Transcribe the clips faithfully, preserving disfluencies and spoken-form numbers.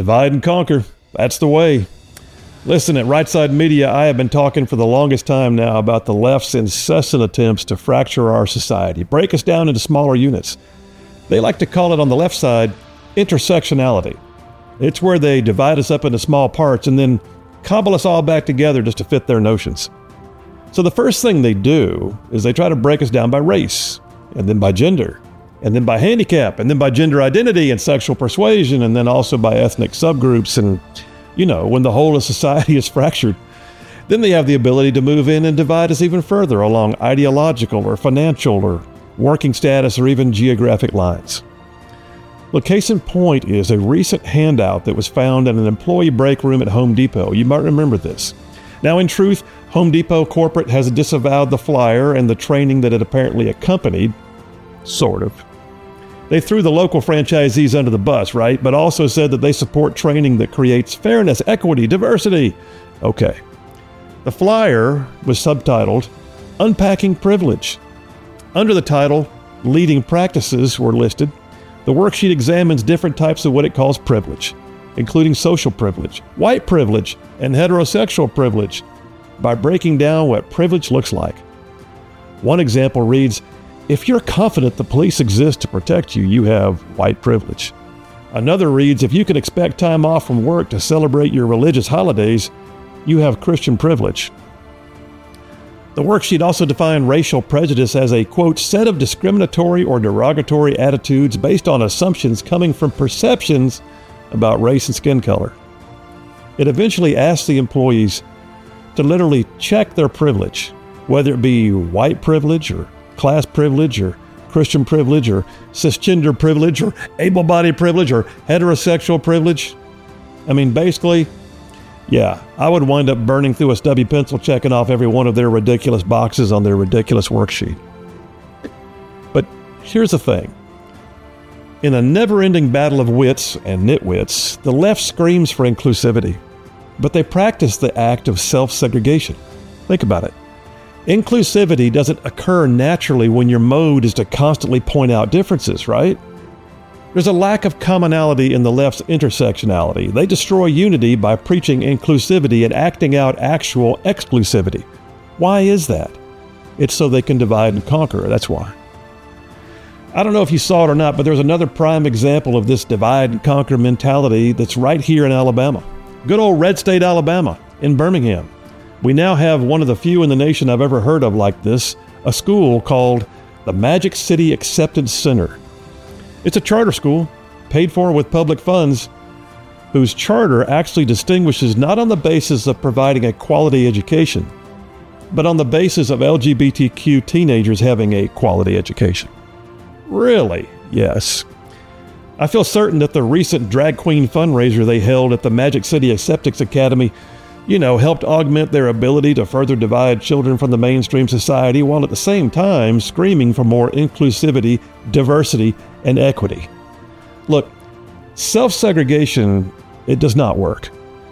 Divide and conquer. That's the way. Listen, at Right Side Media, I have been talking for the longest time now about the left's incessant attempts to fracture our society, break us down into smaller units. They like to call it on the left side intersectionality. It's where they divide us up into small parts and then cobble us all back together just to fit their notions. So the first thing they do is they try to break us down by race, and then by gender, and then by handicap, and then by gender identity and sexual persuasion, and then also by ethnic subgroups. And, you know, when the whole of society is fractured, then they have the ability to move in and divide us even further along ideological or financial or working status or even geographic lines. Look, case in point is a recent handout that was found in an employee break room at Home Depot. You might remember this. Now, in truth, Home Depot corporate has disavowed the flyer and the training that it apparently accompanied, sort of. They threw the local franchisees under the bus, right? But also said that they support training that creates fairness, equity, diversity. Okay. The flyer was subtitled, Unpacking Privilege. Under the title, Leading Practices were listed. The worksheet examines different types of what it calls privilege, including social privilege, white privilege, and heterosexual privilege, by breaking down what privilege looks like. One example reads, if you're confident the police exist to protect you, you have white privilege. Another reads, if you can expect time off from work to celebrate your religious holidays, you have Christian privilege. The worksheet also defined racial prejudice as a, quote, set of discriminatory or derogatory attitudes based on assumptions coming from perceptions about race and skin color. It eventually asked the employees to literally check their privilege, whether it be white privilege or class privilege or Christian privilege or cisgender privilege or able-bodied privilege or heterosexual privilege. I mean, basically, yeah, I would wind up burning through a stubby pencil checking off every one of their ridiculous boxes on their ridiculous worksheet. But here's the thing. In a never-ending battle of wits and nitwits, the left screams for inclusivity, but they practice the act of self-segregation. Think about it. Inclusivity doesn't occur naturally when your mode is to constantly point out differences, right? There's a lack of commonality in the left's intersectionality. They destroy unity by preaching inclusivity and acting out actual exclusivity. Why is that? It's so they can divide and conquer. That's why. I don't know if you saw it or not, but there's another prime example of this divide and conquer mentality that's right here in Alabama. Good old red state Alabama, in Birmingham. We now have one of the few in the nation I've ever heard of like this, a school called the Magic City Acceptance Center. It's a charter school, paid for with public funds, whose charter actually distinguishes not on the basis of providing a quality education, but on the basis of L G B T Q teenagers having a quality education. Really? Yes. I feel certain that the recent drag queen fundraiser they held at the Magic City Acceptance Academy, you know, helped augment their ability to further divide children from the mainstream society while at the same time screaming for more inclusivity, diversity, and equity. Look, self-segregation, it does not work.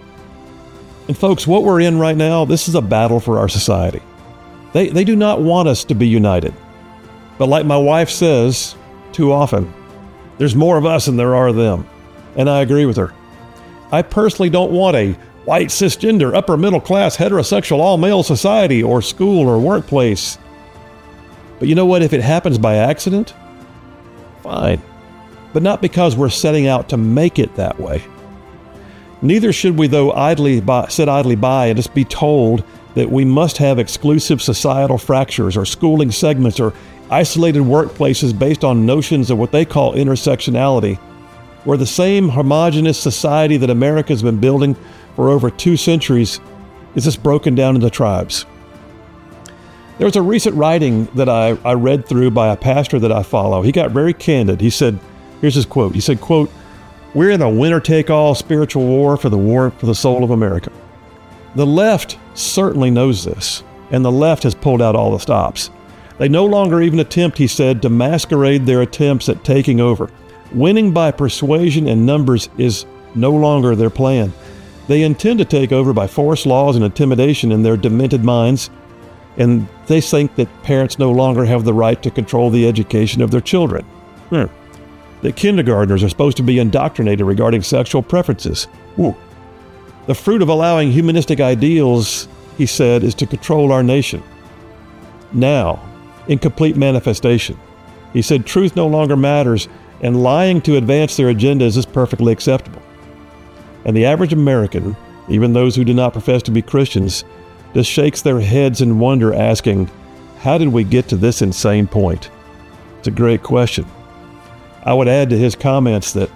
And folks, what we're in right now, this is a battle for our society. They, they do not want us to be united. But like my wife says too often, there's more of us than there are of them. And I agree with her. I personally don't want a white, cisgender, upper middle class, heterosexual, all-male society or school or workplace. But you know what? If it happens by accident, fine. But not because we're setting out to make it that way. Neither should we, though, idly by, sit idly by and just be told that we must have exclusive societal fractures or schooling segments or isolated workplaces based on notions of what they call intersectionality, where the same homogenous society that America's been building for over two centuries is just broken down into tribes. There was a recent writing that I, I read through by a pastor that I follow. He got very candid. He said, here's his quote. He said, quote, "We're in a winner-take-all spiritual war for the war for the soul of America." The left certainly knows this, and the left has pulled out all the stops. They no longer even attempt, he said, to masquerade their attempts at taking over. Winning by persuasion and numbers is no longer their plan. They intend to take over by force, laws, and intimidation in their demented minds, and they think that parents no longer have the right to control the education of their children. Hmm. that kindergartners are supposed to be indoctrinated regarding sexual preferences. Ooh. The fruit of allowing humanistic ideals, he said, is to control our nation. Now, in complete manifestation, he said truth no longer matters, and lying to advance their agendas is perfectly acceptable. And the average American, even those who do not profess to be Christians, just shakes their heads in wonder, asking, how did we get to this insane point? It's a great question. I would add to his comments that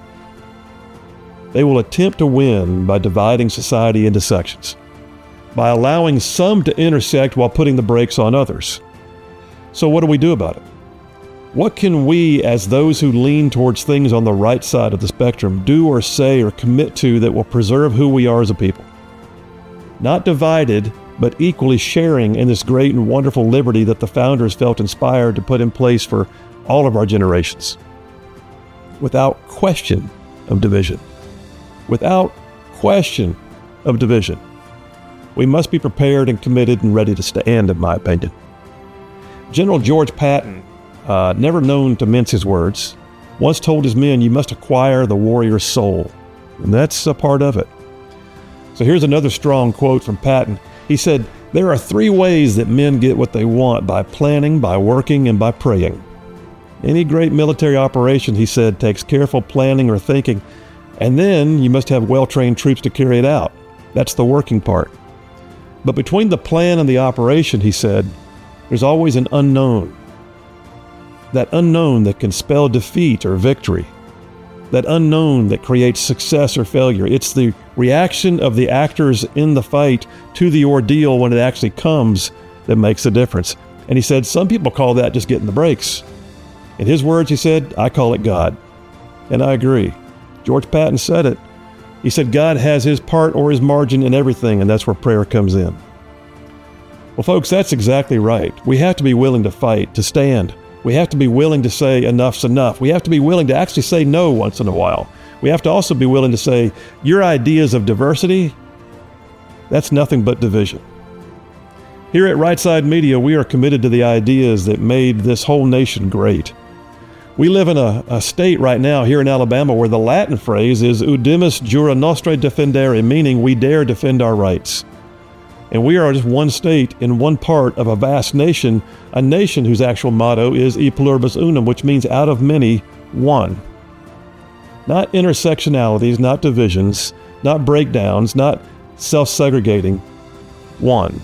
they will attempt to win by dividing society into sections, by allowing some to intersect while putting the brakes on others. So what do we do about it? What can we, as those who lean towards things on the right side of the spectrum, do or say or commit to that will preserve who we are as a people? Not divided, but equally sharing in this great and wonderful liberty that the founders felt inspired to put in place for all of our generations. Without question of division. Without question of division. We must be prepared and committed and ready to stand, in my opinion. General George Patton, uh, never known to mince his words, once told his men, you must acquire the warrior's soul. And that's a part of it. So here's another strong quote from Patton. He said, there are three ways that men get what they want: by planning, by working, and by praying. Any great military operation, he said, takes careful planning or thinking, and then you must have well-trained troops to carry it out. That's the working part. But between the plan and the operation, he said, there's always an unknown. That unknown that can spell defeat or victory. That unknown that creates success or failure. It's the reaction of the actors in the fight to the ordeal when it actually comes that makes a difference. And he said, some people call that just getting the brakes. In his words, he said, I call it God. And I agree. George Patton said it. He said, God has his part or his margin in everything, and that's where prayer comes in. Well, folks, that's exactly right. We have to be willing to fight, to stand. We have to be willing to say enough's enough. We have to be willing to actually say no once in a while. We have to also be willing to say, your ideas of diversity, that's nothing but division. Here at Right Side Media, we are committed to the ideas that made this whole nation great. We live in a, a state right now here in Alabama where the Latin phrase is Udimus jura nostre defendere, meaning we dare defend our rights. And we are just one state in one part of a vast nation, a nation whose actual motto is E pluribus unum, which means out of many, one. Not intersectionalities, not divisions, not breakdowns, not self-segregating, one.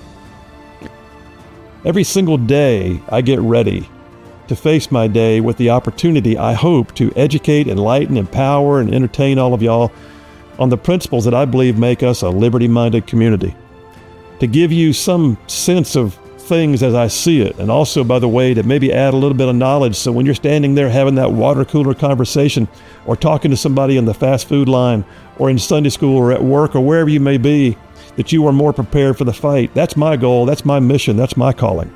Every single day I get ready to face my day with the opportunity, I hope, to educate, enlighten, empower, and entertain all of y'all on the principles that I believe make us a liberty-minded community. To give you some sense of things as I see it, and also, by the way, to maybe add a little bit of knowledge so when you're standing there having that water cooler conversation or talking to somebody in the fast food line or in Sunday school or at work or wherever you may be, that you are more prepared for the fight. That's my goal. That's my mission. That's my calling.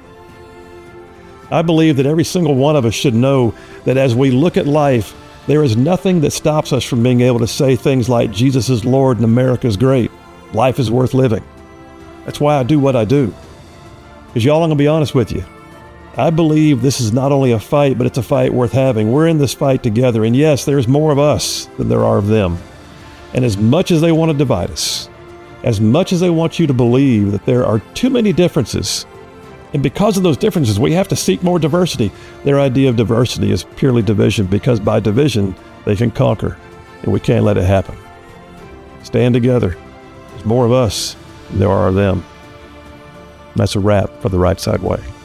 I believe that every single one of us should know that as we look at life, there is nothing that stops us from being able to say things like, Jesus is Lord and America is great. Life is worth living. That's why I do what I do. Because y'all, I'm going to be honest with you. I believe this is not only a fight, but it's a fight worth having. We're in this fight together. And yes, there's more of us than there are of them. And as much as they want to divide us, as much as they want you to believe that there are too many differences, and because of those differences, we have to seek more diversity. Their idea of diversity is purely division, because by division, they can conquer, and we can't let it happen. Stand together. There's more of us than there are of them. And that's a wrap for the Right Side Way.